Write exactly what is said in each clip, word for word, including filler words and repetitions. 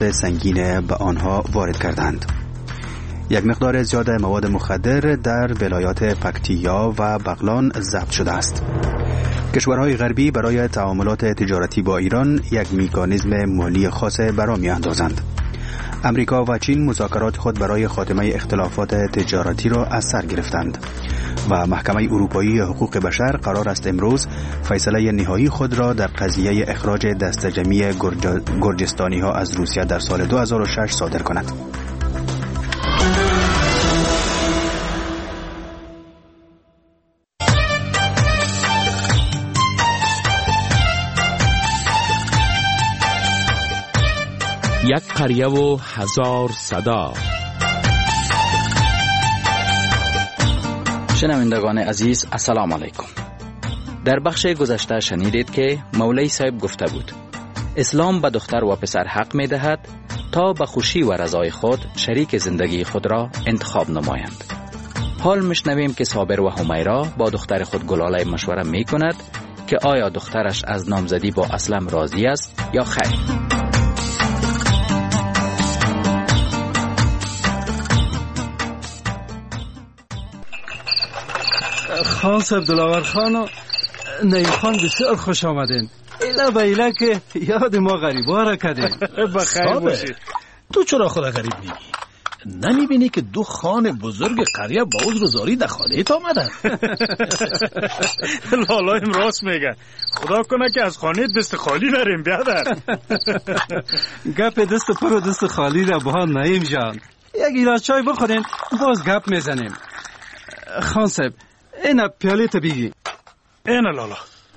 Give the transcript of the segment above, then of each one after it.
مواد سنگین به آنها وارد کردند. یک مقدار زیاد مواد مخدر در ولایات پکتیا و بغلان ضبط شده است. کشورهای غربی برای تعاملات تجارتی با ایران یک مکانیزم مالی خاص برا می اندازند. امریکا و چین مذاکرات خود برای خاتمه اختلافات تجارتی را از سر گرفتند و محکمه اروپایی حقوق بشر قرار است امروز فیصله نهایی خود را در قضیه اخراج دسته جمعی گرجستانی ها از روسیه در سال دو هزار و شش صادر کند. یک قریه و هزار صدا. شنوندگان عزیز السلام علیکم. در بخش گذشته شنیدید که مولوی صاحب گفته بود اسلام به دختر و پسر حق می دهد تا به خوشی و رضای خود شریک زندگی خود را انتخاب نمایند. حال میشنویم که صابر و حمیرا با دختر خود گلاله مشوره می کند که آیا دخترش از نامزدی با اسلم راضی است یا خیر. خان صاحب دلاور خان و نیم خان بسیار خوش آمدین. ایلا با ایلا که یاد ما غریبا را کردین. بخیر باشید. تو چرا خود غریب میگی؟ نمیبینی که دو خان بزرگ قریه با عذر زاری در خانه ایت آمدن؟ لالایم راست میگه. خدا کنه که از خانه دست خالی نریم بیادر. گپ دست پر و دست خالی را با نیم جان. یک گیلاس چای بخورین باز گپ میزنیم. خان صاحب اینا پیاله تا بگی. اینا لالا.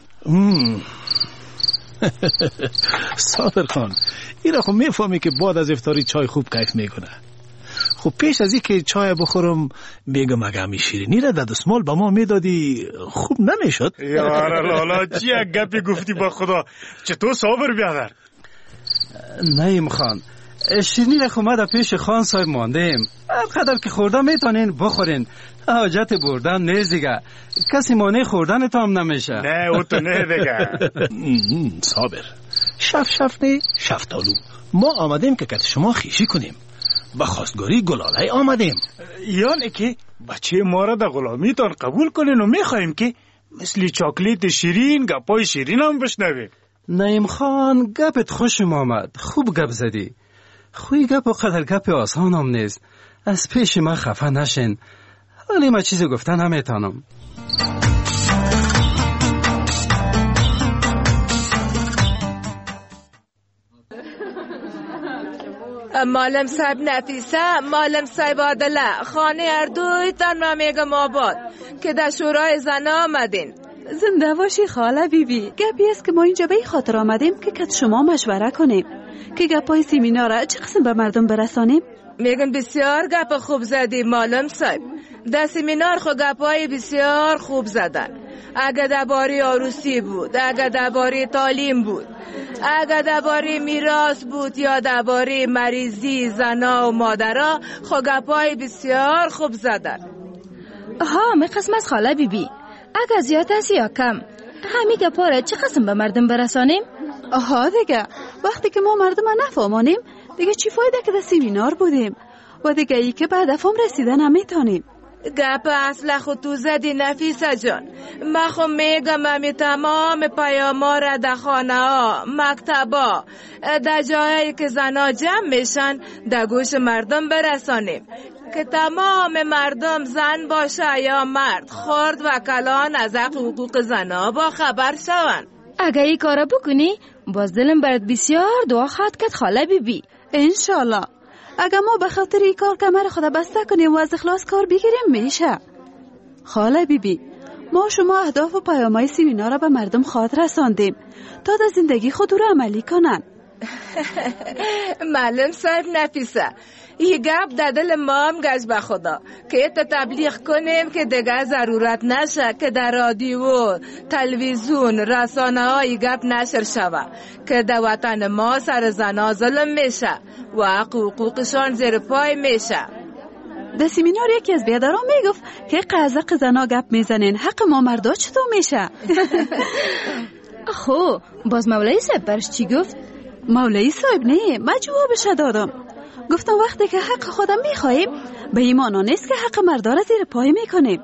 صابر خان اینا خب میفهمی که بعد از افطاری چای خوب کیف میکنه. خب پیش از این که چای بخورم میگم اگه همی شیرینی را در دستمال به ما میدادی خوب نمیشد؟ یاره لالا چی یک گپی گفتی با خدا. چطور صابر بیادر؟ نیم خان شیرینی را خب ما در پیش خان صاحب ماندیم. قدر که خوردن میتونین بخورین. حاجت بردن نه دیگه. کسی مانع خوردن تو هم نمیشه. نه او تو نه دیگه. صابر شف شف نه شفتالو ما آمدیم که کت شما خیشی کنیم. با خواستگاری گلاله آمدیم. یعنی که بچه ما را در غلامی تان قبول کنین و میخواییم که مثل چاکلیت شیرین گپای شیرین هم بشنویم. نعیم خان گپت خوشم آمد. خوب گپ زدی. خوی گپ و قدر گپ آسان هم نیست. از پیش من خفه نشین. ولی ما چیزی گفتن نمیتانم. معلم صاحب نفیسه، معلم صاحب عادله، خانه اردوی تن ما میگم آباد که در شورای زن آمدین. زنده باشی خاله بیبی. گپی است که ما اینجا به این خاطر آمدیم که کت شما مشوره کنیم که گپای سیمیناره چه قسم به مردم برسانیم. میگن بسیار گپ خوب زدی معلم صاحب. در سیمینار خو گپای بسیار خوب زدن. اگه درباره عروسی بود، اگه درباره تعلیم بود، اگه درباره میراث بود یا درباره مریضی زنا و مادرها خو گپای بسیار خوب زدن. ها می قسم از خاله بیبی. اگه زیاد است یا کم همین گپا را چه قسم به مردم برسانیم؟ آها دیگه وقتی که ما مردم نفهمانیم دیگه چی فایده که در سیمینار بودیم و دیگه ای که بعد افهم رسیدن هم میتونیم. گپ اصلا خود تو زدی نفیسه جان. ما خو میگم همی تمام پیاما را در خانه ها، مکتب ها، در جایی که زنا جمع میشن در گوش مردم برسانیم که تمام مردم زن باشه یا مرد خرد و کلان از حقوق زنا با خبر شون. اگه ای کارا بکنی باز دلم برات بسیار دعا خواهد کرد خاله بیبی. انشالله. اگه ما به خاطر این کار کمر خود بسته کنیم و از اخلاص کار بگیریم میشه. خاله بیبی ما شما اهداف و پیامهای سیمینار را به مردم خاطر رساندیم تا در زندگی خود رو عملی کنن. معلم صاحب نفیسه یه گپ در دل ما هم گشت به خدا که تا تبلیغ کنیم که دیگه ضرورت نشه که در رادیو، تلویزیون، رسانه های گپ نشر شوه که در وطن ما سر زنا ظلم میشه و حقوقشان زیر پای میشه. در سیمینار یکی از بیادران میگفت که قزق زنا گپ میزنین حق ما مردا چطور میشه؟ خو باز مولای صاحب برش چی گفت؟ مولوی صاحب نه، من جوابش دادم. گفتم وقتی که حق خودم میخواییم به ایمانا نیست که حق مردا را زیر پای میکنیم.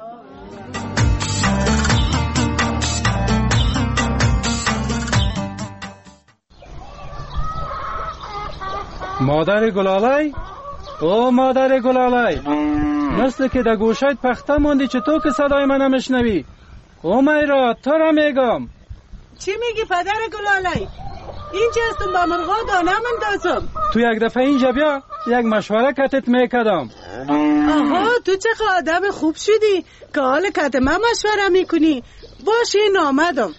مادر گلالای، او مادر گلالای، مثل که در گوشایت پخته موندی، چطور که صدای من نمیشنوی؟ او میرا تو را میگم. چی میگی پدر گلالای؟ اینجا هستم با مرغا دانه اندازم. تو یک دفعه اینجا بیا، یک مشوره کتت میکدم. آها، تو چه آدم خوب شدی که حال کت من مشوره میکنی. باشه این آمدم.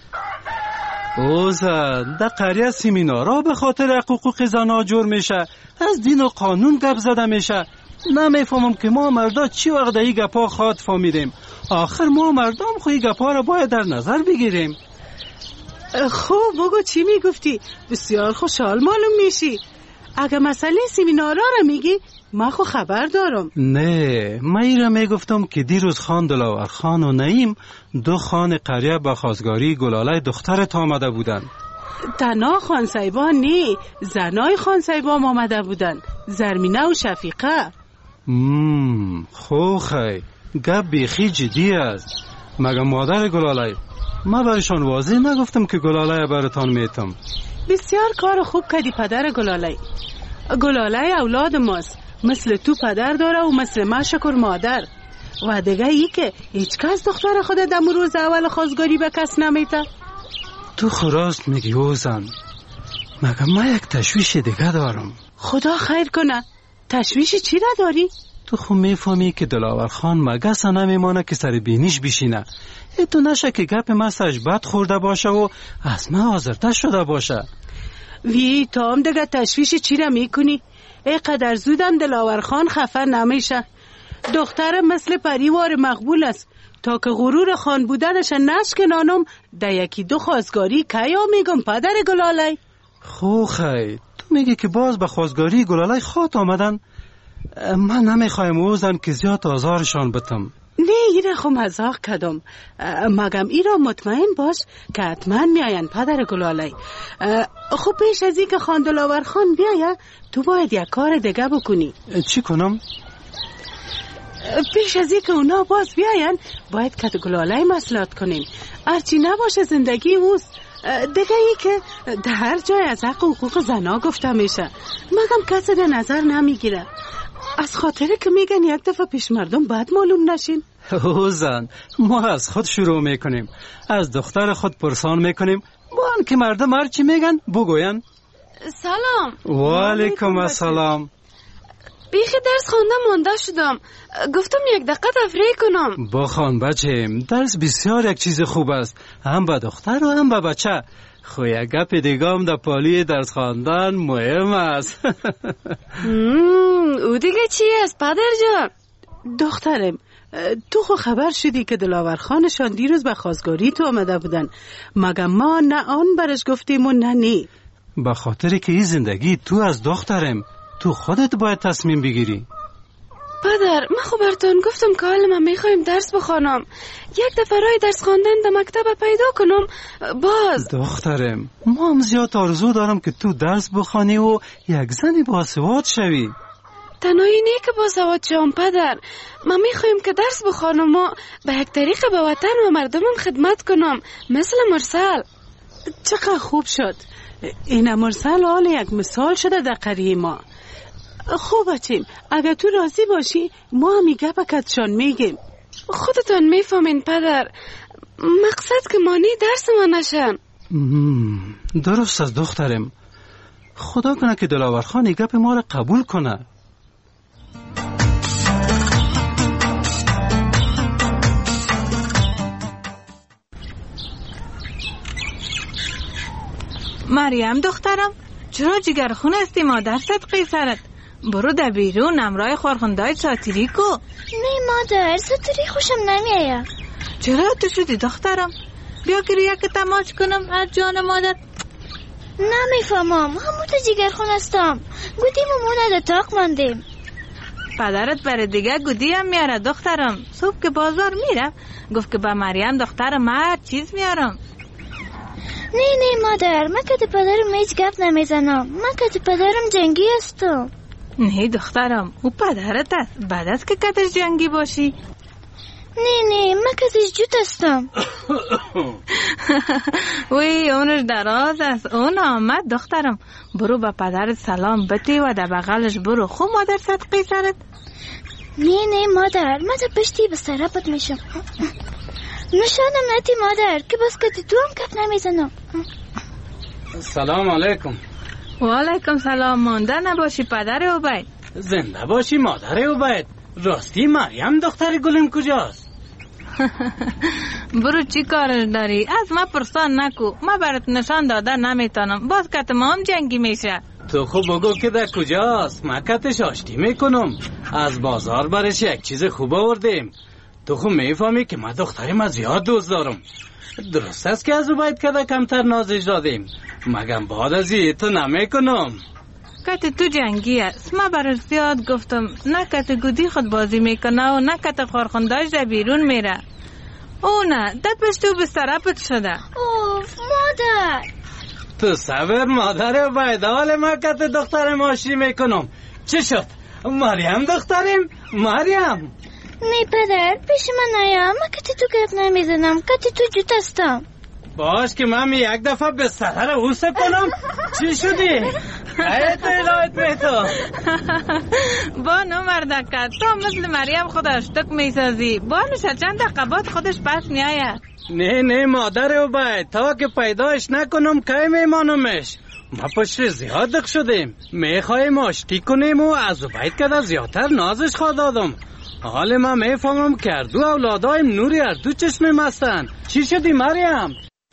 اوزن در قریه سیمینارا به خاطر حقوق زنا جور میشه، از دین و قانون گپ زده میشه. نمیفهمم که ما مردا چی وقت ای گپا خواد فهمیدیم. آخر ما مردم خوی گپا را باید در نظر بگیریم. خب بگو چی میگفتی؟ بسیار خوشحال معلوم میشی. اگه مسئله سیمینارا را میگی من خو خبر دارم. نه، من ایره میگفتم که دیروز خان دلاور خان و نعیم دو خان قریه به خواستگاری گلاله دخترت آمده بودن. تنها خان سایبان نه، زنای خان سایبان آمده بودن، زرمینه و شفیقه. مم، خوخی گپ بیخی جدی است. مگه مادر گلاله؟ من برشان واضح نگفتم که گلاله براتان میتم. بسیار کار خوب کردی پدر گلاله. گلاله اولاد ماست، مثل تو پدر داره و مثل ما شکر مادر. و دیگه ای که هیچ کس دختر خود دم روز اول خواستگاری به کس نمیته. تو خراست میگی اوزن. مگه من یک تشویش دیگه دارم. خدا خیر کنه. تشویش چی را داری؟ تو خو میفهمی که دلاور خان مگس نمیمانه که سر بینیش بشینه. ای تو نشه که گپ مساج بد خورده باشه و از من آزرده شده باشه. وی تو هم دیگه تشویش چی را میکنی؟ ای قدر زودم دلاور خان خفه نمیشه. دختر مثل پریوار مقبول است. تا که غرور خان بودنش نشکنانم در یکی دو خواستگاری کیا میگم پدر گلاله. خوخی تو میگی که باز به خواستگاری گلاله خواهد آمدن. من نمیخوایم اوزن که زیاد آزارشان بتم. نه ایره خو مزاق کدم. مگم ایره مطمئن باش که حتما میاین پدر گلاله. خب پیش از این که خان دلاور خان بیایه تو باید یک کار دیگه بکنی. چی کنم؟ پیش از این که اونا باز بیاین باید که گلاله مصلحت کنیم. هرچی نباشه زندگی اوست. دیگه ای که در هر جای از حق و حقوق زنا گفته میشه مگم کسی در نظر نمیگیره. از خاطره که میگن یک دفعه پیش مردم باید معلوم نشین. اوزن ما از خود شروع میکنیم، از دختر خود پرسان میکنیم، با آن که مردم هرچی میگن بگوین. سلام. و علیکم السلام. بیخی درس خوندم مانده شدم، گفتم یک دقیقه تفریح کنم. بخوان بچم، درس بسیار یک چیز خوب است، هم به دختر و هم به بچه. خو یک گپ دیگه هم در پالی درس خواندن مهم است. او دیگه چی است پدر جان؟ دخترم تو خو خبر شدی که دلاور خانشان دیروز به خواستگاری تو آمده بودن. مگه ما نه آن برش گفتیم و نه نی. به خاطر که این زندگی تو از دخترم، تو خودت باید تصمیم بگیری. پدر من خو براتون گفتم که حالا من میخوایم درس بخوانم، یک دفعه رای درس خواندن در مکتب پیدا کنم. باز دخترم ما هم زیاد آرزو دارم که تو درس بخوانی و یک زنی باسواد شوی. تنهایی نه که باسواد شوم پدر، من میخوایم که درس بخوانم و به یک طریق به وطن و مردمم خدمت کنم، مثل مرسل. چقدر خوب شد. این مرسل حال یک مثال شده در قریه ما. خوب بچیم، اگر تو راضی باشی ما هم میگه بکتشان میگیم. خودتان میفهمین پدر، مقصد که مانی درس ما نشن. درست از دخترم، خدا کنه که دلاور خان گپ ما را قبول کنه. مریم دخترم، چرا جگرخون هستی مادر صدقی سرت؟ برو در بیرون امرای خورخندای ساتیری کو. نه مادر، ساتیری خوشم نمیایه. چرا تو شدی دخترم؟ بیا که یک تماش کنم از جان مادر. نمیفهمم، همون تو جگرخون هستم. گودیم و مونه در تاق مندیم. پدرت برای دیگه گودی هم میاره دخترم. صبح که بازار میره گفت که با مریم دخترم هر چیز میارم. نه نه مادر، من که پدرم هیچ گپ نمیزنم. من که پدرم جنگی هستم. نه دخترم، او پدرت است. بعد از که کتش جنگی باشی. نه نه من کتش جوت هستم. وی اونش دراز است. اون آمد دخترم. برو با پدرت سلام بتی و در بغلش برو. خوب مادر صدقی سرت. نه نه مادر، من تا پشتی به سرپت میشم. نشانم نتی مادر که بس که تو هم کف نمیزنم. سلام علیکم. و علیکم سلام. مانده نباشی پدر عبید. زنده باشی مادر عبید. راستی مریم دختر گلم کجاست؟ برو چی کارش داری؟ از ما پرسان نکو. ما برات نشان داده نمیتونم. باز که تمام جنگی میشه. تو خوب بگو که در کجاست. ما کتش آشتی میکنم. از بازار برش یک چیز خوب آوردیم. تو خوب میفهمی که ما دختریم از زیاد دوست دارم. درست است که از عبید کده کمتر نازش دادیم. مگم بعد از این تو نمیکنم. کت تو جنگی است. ما برش زیاد گفتم نه کت گودی خود بازی میکنه و نه کت خورخنداش در بیرون میره. او نه دت بشتو به سرپت شده. اوف مادر. تو صبر مادر عبید. حال ما کت دخترم آشتی میکنم. چه شد؟ مریم دختریم؟ مریم نه پدر پیش من نیا. من کتی تو گپ نمیزنم. کتی تو جوت هستم. باش که من یک دفعه به سرر اوسه کنم. چی شدی؟ ایت الهیت میتو. بانو مردکت تو مثل مریم خودش تک میسازی. بانوش چند دقیقات خودش پس نیاید. نه نه مادر عبید، تا که پیداش نکنم که میمانمش. ما پشت زیاد دق شدیم. میخوایم آشتی کنیم و از عبید که زیادتر نازش خواه دادم. حال ما میفهمم که اردو اولادایم نوری اردو چشمم هستن. چی شدی مریم؟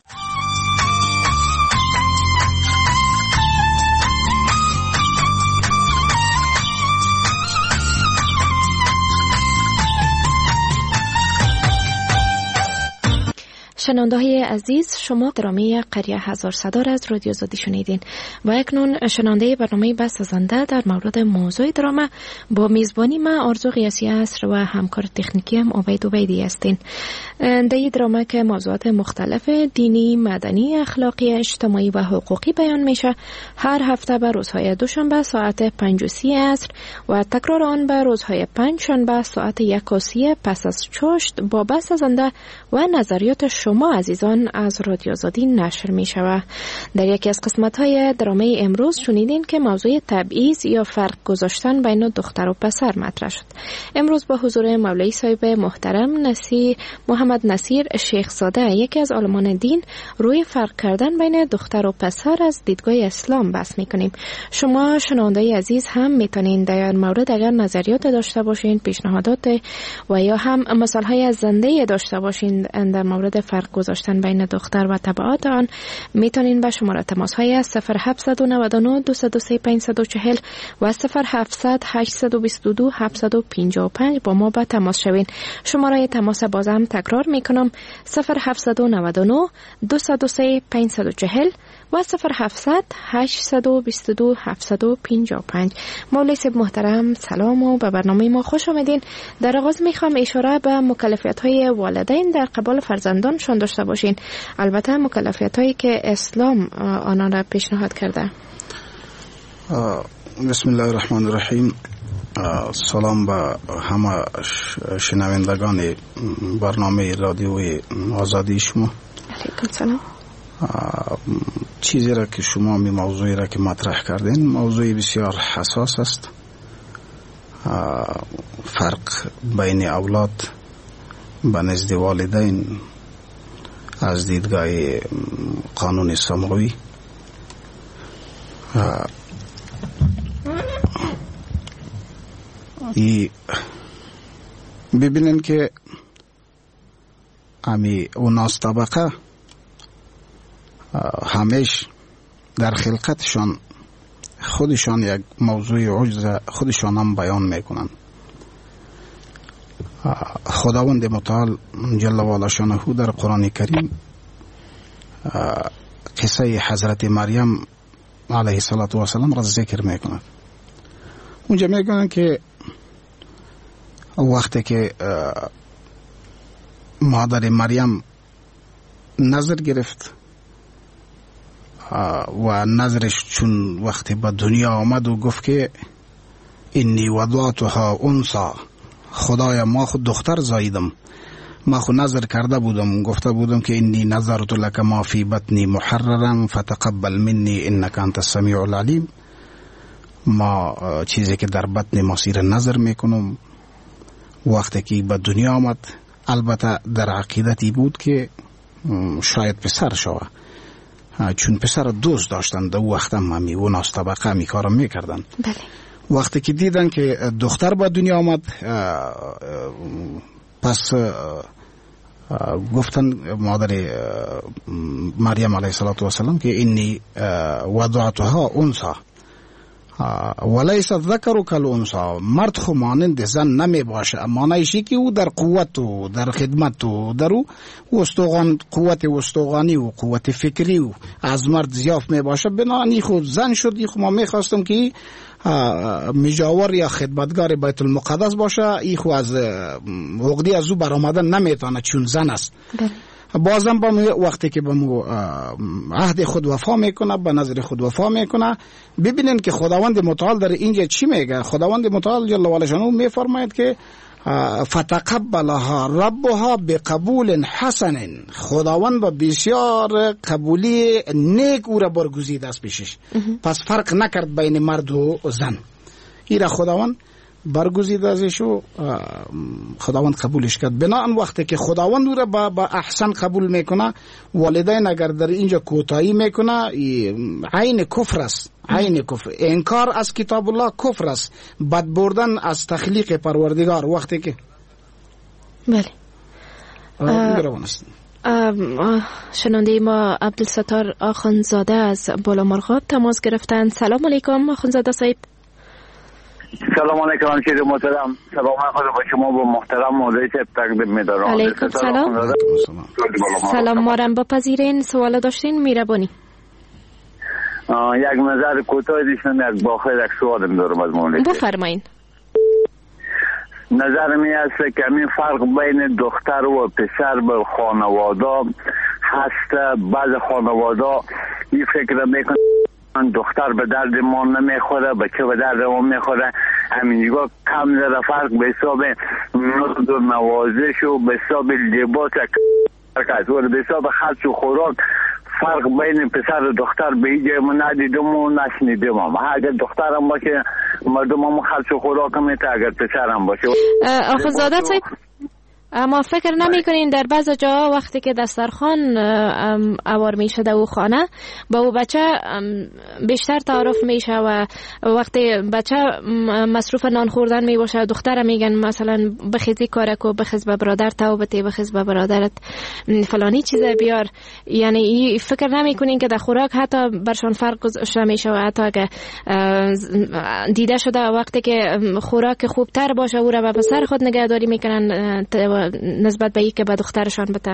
شنونده های عزیز، شما درامه قریه هزار صدار از رادیو آزادی شنیدین و اکنون شنونده برنامه بس زنده در مورد موضوع درامه با میزبانی ما آرزو قیاسی عصر و همکار تکنیکی هم عبید عبیدی هستین. در این درامه که موضوعات مختلف دینی، مدنی، اخلاقی، اجتماعی و حقوقی بیان میشه، هر هفته به روزهای دوشنبه ساعت پنج و سی عصر و تکرار آن به روزهای پنج شنبه ساعت یک و سی پس از چاشت با بس زنده و نظریات شما ما عزیزان از رادیو آزادی نشر می شود. در یکی از قسمت های درامه امروز شنیدین که موضوع تبعیض یا فرق گذاشتن بین دختر و پسر مطرح شد. امروز با حضور مولوی صاحب محترم نصیر محمد نصیر شیخ زاده، یکی از عالمان دین، روی فرق کردن بین دختر و پسر از دیدگاه اسلام بحث می کنیم. شما شنوندای عزیز هم می توانید در مورد اگر نظریات داشته باشین، پیشنهادات و یا هم مثال های زنده داشته باشین در مورد فرق گذاشتن بین دختر و تبعات آن، میتونین به شماره تماس های صفر هفت نه نه دو صفر سه پنج چهار صفر و صفر هفت هشت دو دو هفت پنج پنج با ما به تماس شوین. شماره تماس بازم تکرار میکنم صفر هفت نه نه دو صفر سه پنج چهار صفر و صفر هفت هشت دو دو هفت پنج پنج. مولوی صاحب محترم سلام و به برنامه ما خوش آمدین. در آغاز میخوام اشاره به مکلفیت های والدین در قبال فرزندانشان داشته باشین، البته مکلفیت هایی که اسلام آنها را پیشنهاد کرده. بسم الله الرحمن الرحیم. سلام به همه شنوندگان برنامه رادیوی آزادی شما. علیکم سلام. چیزی را که شما می موضوعی را که مطرح کردین موضوعی بسیار حساس است. فرق بین اولاد به نزد والدین از دیدگاه قانون سماوی ای ببینین که امی اوناس طبقه همیش در خلقتشان خودشان یک موضوع عجز خودشان هم بیان میکنن. خداوند متعال جل و علا شانه در قرآن کریم قصه حضرت مریم علیه السلام را ذکر میکنند. اونجا میگن که وقتی که مادر مریم نظر گرفت و نظرش چون وقتی به دنیا آمد و گفت که اینی وضعتها انثی، خدایا ما خود دختر زاییدم، ما خود نظر کرده بودم گفته بودم که اینی نظرت لک ما فی بطنی محررا فتقبل منی انک انت السمیع العلیم، ما چیزی که در بطن ما زیر نظر میکنم. وقتی که به دنیا آمد البته در عقیدتی بود که شاید پسر شوه، چون پسر دوست داشتن در وقت هم همی و ناس طبقه می کارم میکردن. بله. وقتی که دیدن که دختر به دنیا آمد پس گفتن مادر مریم علیه السلام که اینی وضعتها انثی ولیس الذکر کالانثی، مرد خو مانند زن نمی باشه، معنیش که او در قوت و در خدمت و در او استوغان قوت استوغانی و قوت فکری و از مرد زیاد می باشه، بنابراین خود زن شد. خو ما می خواستم که مجاور یا خدمتگار بیت المقدس باشه، ای خو از عقدی از او برآمدن نمیتونه چون زن است. بازم با وقتی که با مو عهد خود وفا میکنه، به نظر خود وفا میکنه. ببینین که خداوند متعال در اینجا چی میگه. خداوند متعال جل و علا شانه میفرماید که فتقبلها ربها بقبول حسن، خداوند با بسیار قبولی نیک او را برگزید است پیشش. پس فرق نکرد بین مرد و زن، این را خداوند برگزید ازش و خداوند قبولش کرد. بنابراین وقتی که خداوند او را با, با احسن قبول میکنه، والدین اگر در اینجا کوتاهی میکنه عین کفر است، عین کفر. انکار از کتاب الله کفر است، بد بردن از تخلیق پروردگار. وقتی که بله شنونده ما عبدالستار آخوندزاده از بالامرغاب تماس گرفتن. سلام علیکم آخوندزاده صاحب. سلام علیکم همشیر محترم، سلام خود با شما با محترم مولوی صاحب تقدیم می‌دارم. علیکم سلام. سلام مارم بپذیرین. سوال داشتین میربانی؟ یک نظر کوتاه دیشتم، یک باخر یک سوالم دارم از مولوی. بفرمایین. نظر می است که همین فرق بین دختر و پسر به خانواده هست. بعض خانواده این فکر میکنه دختر به درد ما نمیخوره، بچه به درد ما میخوره. همینجا کم زده فرق به حساب نزد و نوازش و به حساب لباس و به حساب خرچ و خوراک فرق بین پسر و دختر به اینجا ما ندیدم و نشنیدم. اگر دختر هم باشه مردم هم خرچ و خوراک هم میته، اگر پسر هم باشه. آخوندزاده صاحب اما فکر نمی کنین در بعض جاها وقتی که دسترخوان اوار می شده و خانه با او بچه بیشتر تعارف میشه و وقتی بچه مصروف نان خوردن می باشه دختر میگن مثلا بخیزی کارکو، بخیز به برادر توبتی، بخیز به برادرت فلانی چیز بیار. یعنی فکر نمی کنین که در خوراک حتی برشان فرق گذاشته میشه و حتی اگه دیده شده وقتی که خوراک خوبتر باشه او را به پسر خود نگهداری میکنن نسبت به ای که به دخترشان بته.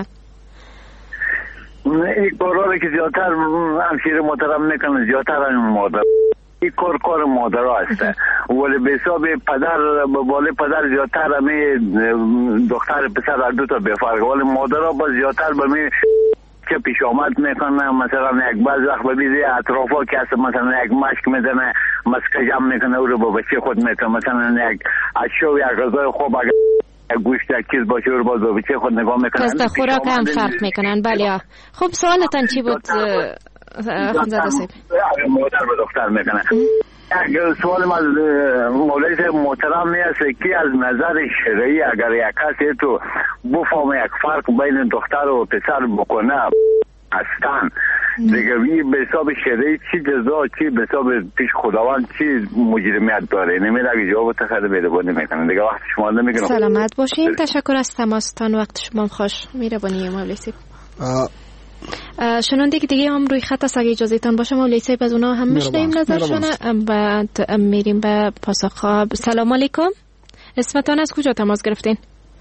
این کارا که زیادتر همشیر محترم میکنه، زیادتر هم مادر این کار کار مادر هست، ولی به حساب پدر به بالا پدر زیادتر همی دختر پسر هر دو تا بفرق، ولی مادر ها با زیادتر به می که پیش آمد میکنه. مثلا یک بعض وقت ببینید اطرافا که هست مثلا یک مشک میزنه مسکه جمع میکنه او رو با بچه خود میکنه، مثلا یک اشو یک غذای خوب اگر گوشت یک چیز باشه رو باز با بچه خود نگاه میکنن. پس در خوراک هم فرق میکنن. بله. خب سوالتان چی بود آخوندزاده صاحب؟ مادر به دختر میکنه. یک سوال از مولوی صاحب محترم میست که از نظر شرعی اگر یک کسی تو بفهمه یک فرق بین دختر و پسر بکنه هستن دیگه به حساب شرعی چی جزا چی به حساب پیش خداوند چی مجرمیت داره؟ نمیده اگه جواب تخده میربانی میکنه دیگه وقت شما نمیکنم. سلامت باشین. تشکر از تماستان، وقت شما خوش. میربانی مولوی صاحب. شنونده که دیگه هم روی خط است، اگه اجازه تان باشه مولوی صاحب از اونا هم میشنیم نظرشونه. بعد میریم به پاسخ. سلام علیکم. اسمتان از کجا تماس گرفتین؟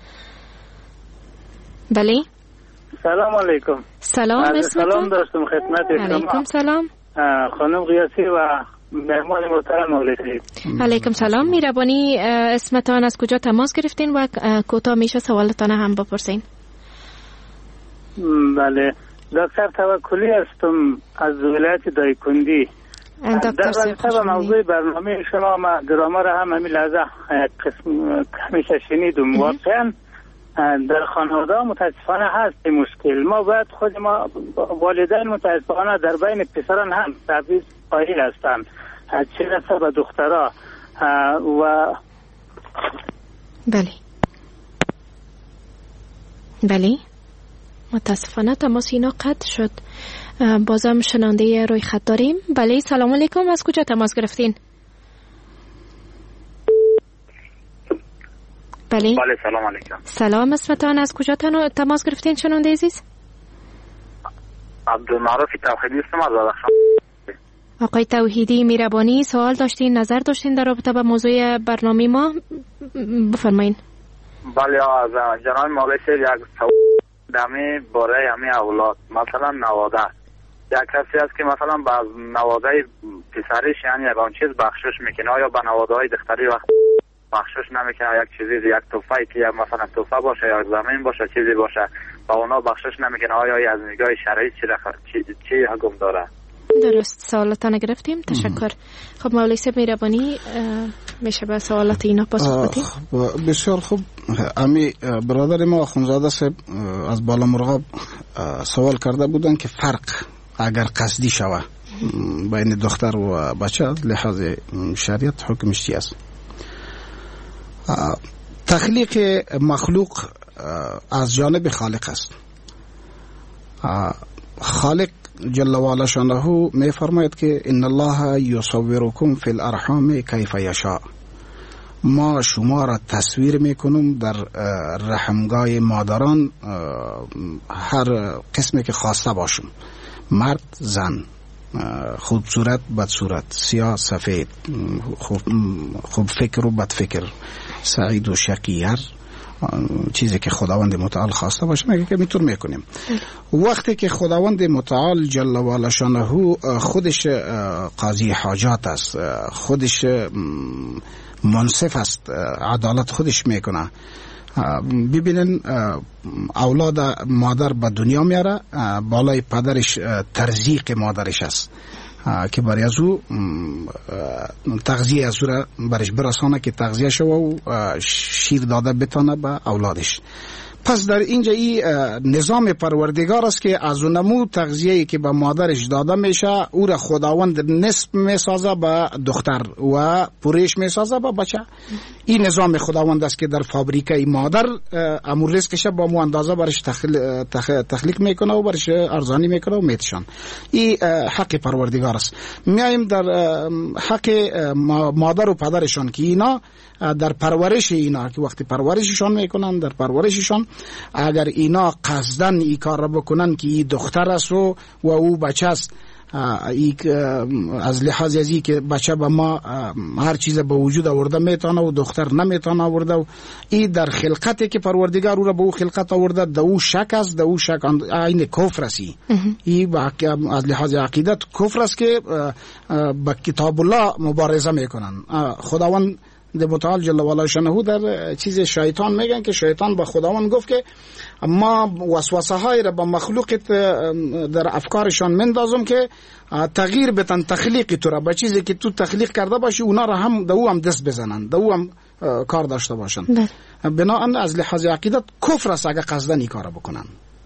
بله سلام علیکم. سلام اسمتون؟ سلام داشتم خدمت شما. علیکم سلام. خانم قیاسی و مهمان محترم مولوی صاحب. علیکم سلام. میربانی اسمتان از کجا تماس گرفتین و کوتاه میشه سوالتان هم بپرسین؟ بله دکتر توکلی هستم از ولایت دایکندی. در رابطه با موضوع برنامه شما ما درامه را هم همین لحظه قسم کمیش شنیدم. واقعا در خانواده متاسفانه هست مشکل. ما باید خود ما والدین متاسفانه در بین پسران هم تبعیض قائل هستند، چه رسه به دخترها. و بله بله متاسفانه تماس اینا قطع شد. بازم شنونده روی خط داریم. بله سلام علیکم، از کجا تماس گرفتین؟ بله بله سلام علیکم. سلام، اسمتان، از کجا تماس گرفتین شنونده عزیز؟ عبدالمعروف توحیدی هستم از بدخشان. آقای توحیدی میربانی، سوال داشتین، نظر داشتین در رابطه با موضوع برنامه ما؟ بفرمایین. بله از جناب مولوی صاحب یک سوال دمی برای همه اولاد، مثلا نواده یک کسی است که مثلا با نواده پسریش یعنی یک چیز بخشش میکنه، آیا با نواده های دختری وقت بخشش نمیکنه؟ یک چیزی یک توفایی که مثلا توفه باشه یا زمین باشه چیزی باشه با اونا بخشش نمیکنه، آیا از نگاه شرعی چی چی چی حکم داره؟ درست، سوالاتان گرفتیم، تشکر. خب مولوی صاحب میربانی میشه به سوالات اینا پاسخ بدیم؟ بسیار خوب. امی برادر ما اخوندزاده صاحب از بالا مرغاب سوال کرده بودن که فرق اگر قصدی شوه بین دختر و بچه لحاظ شریعت حکمش چی است؟ تخلیق مخلوق از جانب خالق است. خالق جل و علا شانه می فرماید که ان الله یصورکم فی الارحام کیف یشاء. ما شما را تصویر میکنم در رحمگاه مادران هر قسمی که خواسته باشم، مرد زن، خوب صورت بد صورت، سیاه سفید، خوب, خوب فکر و بد فکر، سعید و شقی، هر چیزی که خداوند متعال خواسته باشه میگه که میتون میکنیم. وقتی که خداوند متعال جل و علا شانه خودش قاضی حاجات است، خودش منصف است، عدالت خودش میکنه. ببینن اولاد مادر به دنیا میاره، بالای پدرش ترزیق مادرش است که برای از او تغذیه از او را برش برسانه که تغذیه شو و شیر داده بتانه به اولادش. پس در اینجا این نظام پروردگار است که از اونمو تغذیه‌ای که به مادرش داده میشه او را خداوند نصف میسازه به دختر و پوریش میسازه به بچه. این نظام خداوند است که در فابریکه مادر امور رزقش با مو اندازه برش تخل... تخ... تخلیق میکنه و برش ارزانی میکنه و میتشان. این حق پروردگار است. میایم در حق مادر و پدرشان که اینا در پرورش اینا که وقتی پرورششان میکنن، در پرورششان اگر اینا قصدن ای کار را بکنن که ای دختر است و و او بچه است، ای از لحاظ ازی که بچه به ما هر چیز به وجود آورده میتونه و دختر نمیتونه آورده و ای در خلقتی که پروردگار او را به او خلقت آورده د او شک است، د او شک این کفر است. ای از لحاظ عقیدت کفر است که با کتاب الله مبارزه میکنن. خداوند ده متعال جل و علا شانه در چیز شیطان میگن که شیطان با خداوند گفت که ما وسوسه های را با مخلوقت در افکارشان مندازم که تغییر بتن تخلیق تو را با چیزی که تو تخلیق کرده باشی اونا را هم دو هم دست بزنن، دو هم کار داشته باشن. بناهن از لحاظ عقیدت کفر است اگه قصدن این کار بکنن.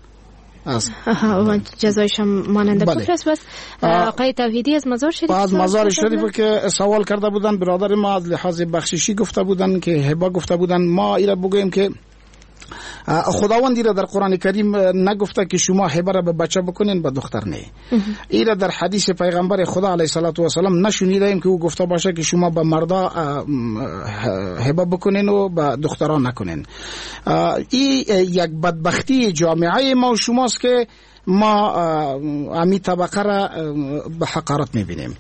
جزایشم مانند کفر است. بس آقای توحیدی از مزار شریف از مزار شریف که سوال کرده بودن برادر ما از لحاظ بخششی گفته بودن که هبه گفته بودن، ما ایره بگویم که خداوند ایره در قرآن کریم نگفته که شما هبه را به بچه بکنین به دختر نه. ایره در حدیث پیغمبر خدا علیه الصلاة و السلام نشونیده ایم که او گفته باشه که شما به مردا هبه بکنین و به دختران نکنین. این یک بدبختی جامعه ما و شماست که ما امی طبقه را به حقارت میبینیم.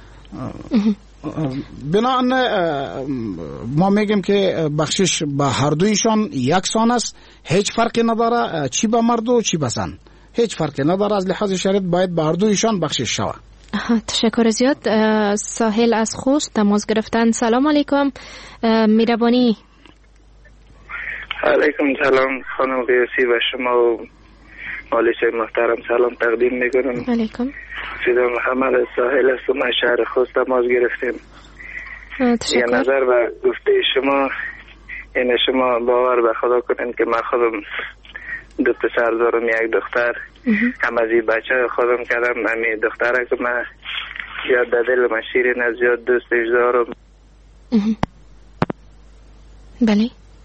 بنابراین ما میگیم که بخشش به هر دویشان یکسان است، هیچ فرقی نداره چی به مرد و چی به زن، هیچ فرقی نداره. از لحاظ شریعت باید به هر دویشان بخشش شود. تشکر زیاد. ساحل از خوست تماس گرفتن. سلام علیکم میربانی. علیکم سلام خانم قیاسی و شما و مولوی صاحب محترم سلام تقدیم میکنم. علیکم. فیدا محمد از ساحل هستم، از شهر خوست تماس گرفتیم. یه نظر به گفته شما، این شما باور به خدا کنین که من خودم دو پسر دارم یک دختر. هم از این بچه خودم کردم، همی دختره که من زیاد در دل من شیرین از زیاد دوستش دارم. بله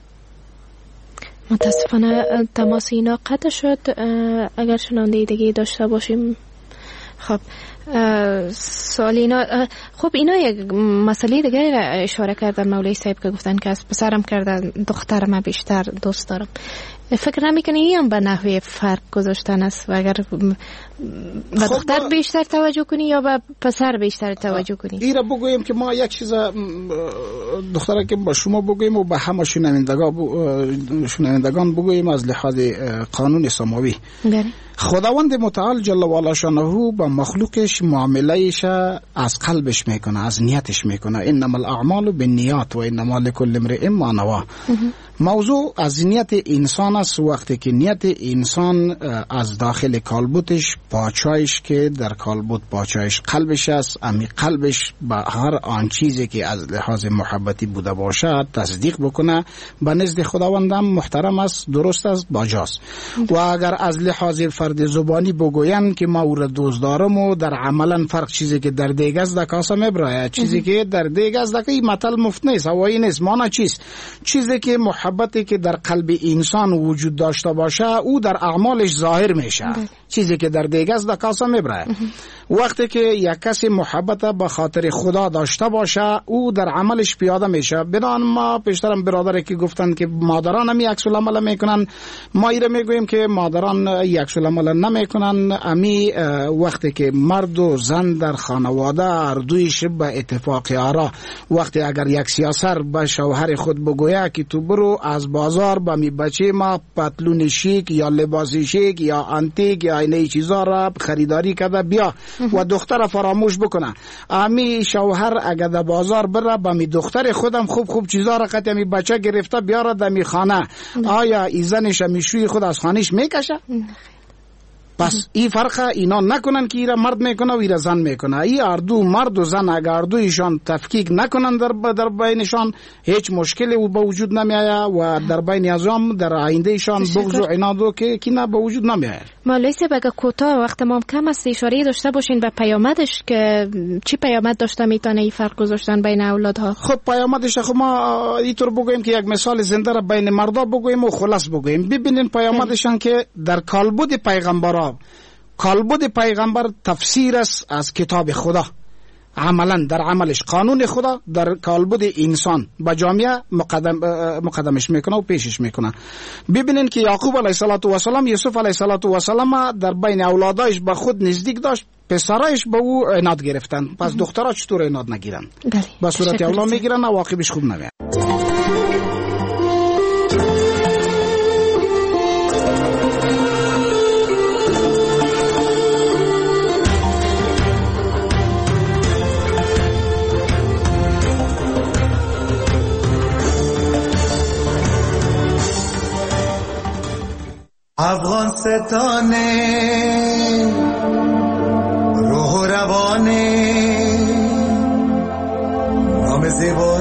متاسفانه تماس اینا قطع شد. اگر شنونده دیگه داشته باشیم. خب سوال اینا، خب اینا یک مسئله دیگه اشاره کردن مولوی صاحب که گفتن که از پسرم کردن دخترم بیشتر دوست دارم. فکر نمیکنی این هم به نحوه فرق گذاشتن است و اگر به خب دختر بیشتر توجه کنی یا به پسر بیشتر توجه کنی؟ ایره بگویم که ما یک چیز دختره که با شما بگویم و به همه شنوندگان بگویم از لحاظ قانون سماوی. خداوند متعال جل و علا شانه به مخلوقش معاملهش از قلبش میکنه، از نیتش میکنه. انما الاعمال بالنیات و انما لكل امرئ ما نوى. موضوع از نیت انسان است. وقتی که نیت انسان از داخل کالبوتش پاچایش که در کالبوت پاچایش قلبش است، امی قلبش به هر آن چیزی که از لحاظ محبتی بوده باشد تصدیق بکنه، به نزد خداوندم محترم است، درست است، باجاست. و اگر از لحاظ فرد زبانی بگوین که ما او را دوست دارم و در عملا فرق چیزی که در دیگ است در کاسه میبراید، چیزی که در دیگ است در این مطل مفت نیست، هوایی نیست. مانا چیست؟ چیزی که محبتی که در قلب انسان وجود داشته باشه او در اعمالش ظاهر میشه. چیزی که در دیگ است در کاسه میبراید. وقتی که یک کسی محبت به خاطر خدا داشته باشه او در عملش پیاده میشه. بنان ما پیشترم برادری که گفتن که مادران هم عکس العمل میکنن، ما ایره میگوییم که مادران عکس العمل نمیکنن. امی وقتی که مرد و زن در خانواده هر دویش به اتفاق آرا، وقتی اگر یک سیاسر به شوهر خود بگویه که تو برو از بازار با می بچه ما پتلون شیک یا لباس شیک یا انتیک یا اینه چیزا را خریداری کرده بیا و دختر فراموش بکنه، امی شوهر اگر در بازار بره با می دختر خودم خوب خوب چیزا را قطع می بچه گرفته بیاره در می خانه، آیا ای زنش میشوی خود از خانهش میکشه؟ پس این فرق اینا نکنن که ایرا مرد میکنه و ایرا زن میکنه. ای اردو مرد و زن اگر اردو ایشان تفکیک نکنن در در بینشان هیچ مشکلی و به وجود نمیآید و در بین ازام در آینده ایشان بغض و عناد که کی نه به وجود نمیآید. مولوی صاحب اگه کوتاه وقت ما کم است اشاره داشته باشین به پیامدش که چی پیامد داشته میتونه این فرق گذاشتن بین اولادها؟ خب پیامدش خب ما اینطور بگویم که یک مثال زنده را بین مردا بگویم و خلاص بگویم. ببینین پیامدشان که در کالبد پیغمبران، کالبد پیغمبر تفسیر است از کتاب خدا، عملا در عملش قانون خدا در کالبد انسان با جامعه مقدم مقدمش میکنه و پیشش میکنه. ببینین که یعقوب علیه السلام یوسف علیه السلام در بین اولادایش به خود نزدیک داشت، پسرایش به او عناد گرفتن، پس دخترها چطور عناد نگیرن؟ به صورت اولا میگیرن و عاقبش خوب نمیاد. افغان ستانه روح و روانه نام زیبا